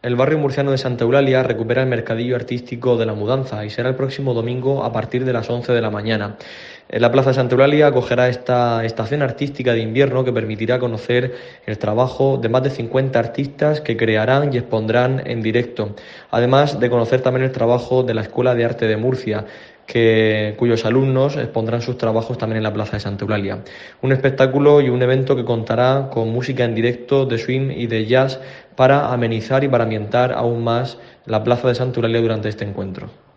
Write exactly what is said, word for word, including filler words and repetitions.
El barrio murciano de Santa Eulalia recupera el mercadillo artístico de la mudanza y será el próximo domingo a partir de las once de la mañana. En la Plaza de Santa Eulalia acogerá esta estación artística de invierno que permitirá conocer el trabajo de más de cincuenta artistas que crearán y expondrán en directo, además de conocer también el trabajo de la Escuela de Arte de Murcia, que, cuyos alumnos expondrán sus trabajos también en la Plaza de Santa Eulalia. Un espectáculo y un evento que contará con música en directo de swing y de jazz para amenizar y para ambientar aún más la Plaza de Santa Eulalia durante este encuentro.